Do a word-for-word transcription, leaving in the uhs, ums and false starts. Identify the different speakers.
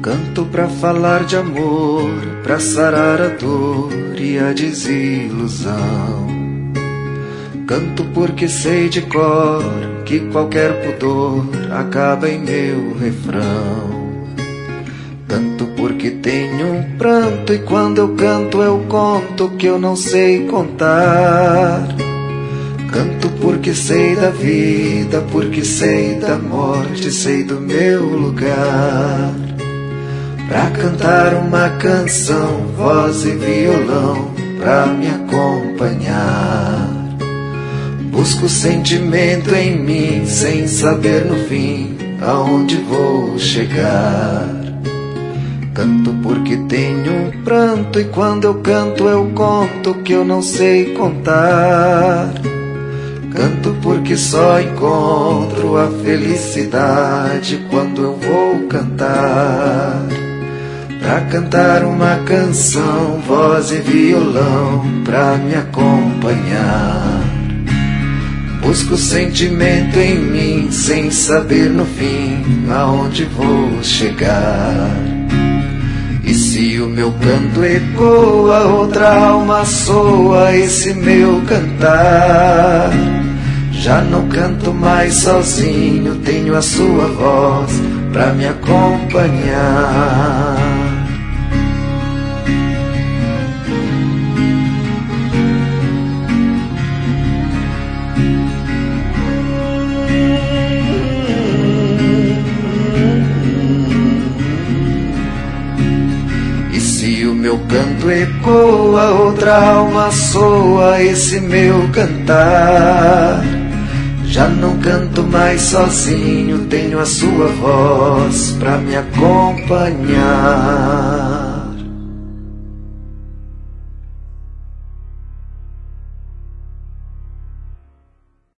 Speaker 1: Canto pra falar de amor, pra sarar a dor e a desilusão. Canto porque sei de cor que qualquer pudor acaba em meu refrão. Canto porque tenho um pranto e quando eu canto eu conto que eu não sei contar. Canto porque sei da vida, porque sei da morte, sei do meu lugar. Pra cantar uma canção, voz e violão, pra me acompanhar. Busco sentimento em mim, sem saber no fim aonde vou chegar. Canto porque tenho um pranto e quando eu canto eu conto que eu não sei contar. Canto porque só encontro a felicidade quando eu vou cantar. Pra cantar uma canção, voz e violão, pra me acompanhar. Busco sentimento em mim, sem saber no fim aonde vou chegar. E se o meu canto ecoa, outra alma soa esse meu cantar. Já não canto mais sozinho, tenho a sua voz pra me acompanhar. E se o meu canto ecoa, outra alma soa esse meu cantar. Já não canto mais sozinho, tenho a sua voz pra me acompanhar.